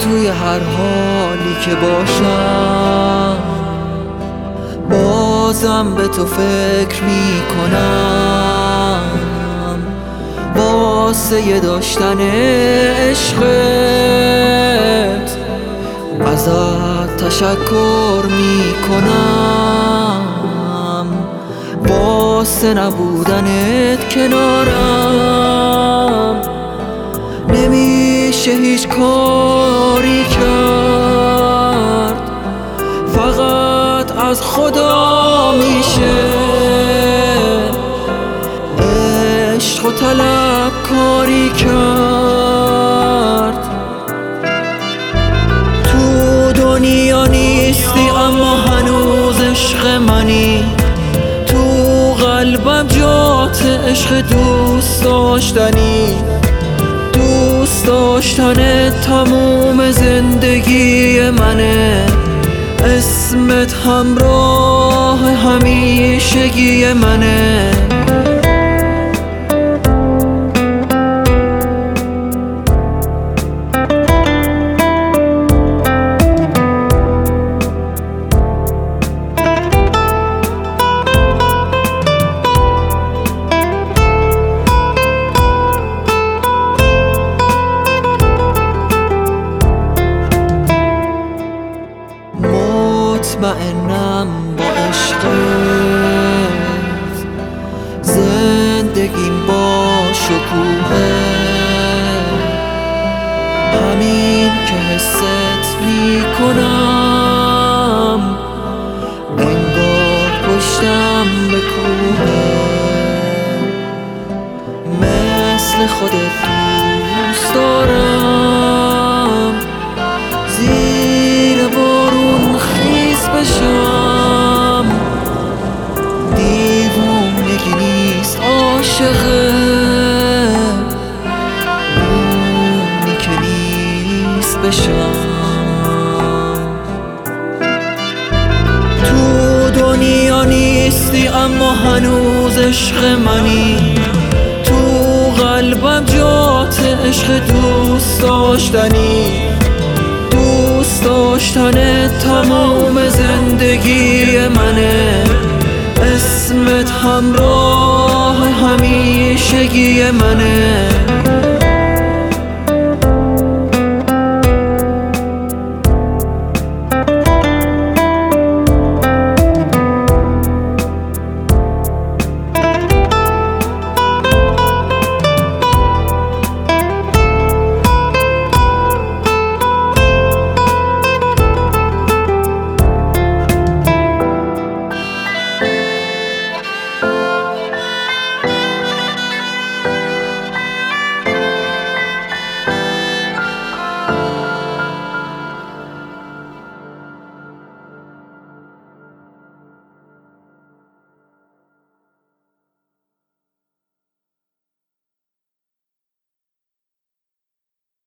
توی هر حالی که باشم بازم به تو فکر میکنم، واسه داشتن عشقت ازت تشکر میکنم، واسه نبودنت کنارم نمیشه هیچ کاری کرد، فقط از خدا میشه عشق و طلب کاری کرد. تو دنیا نیستی اما هنوز عشق منی، تو قلبم جات عشق دوست داشتنی، دوست داشتن تموم زندگی منه، اسمت همراه همیشگی منه. مطمئنم با عشقت زندگیم با شکوهه، همین که حست میکنم انگار پشتم به کوهه، مثل خودت دوست دارم زیر بارون خیس بشم، دیوونگی نیست عاشقه اونی که نیست بشم. تو دنیا نیستی اما هنوز عشق منی، تو قلبم جات عشق دوست داشتنی، دوست داشتن تمام زندگی منه، اسمت همراه همیشگی منه.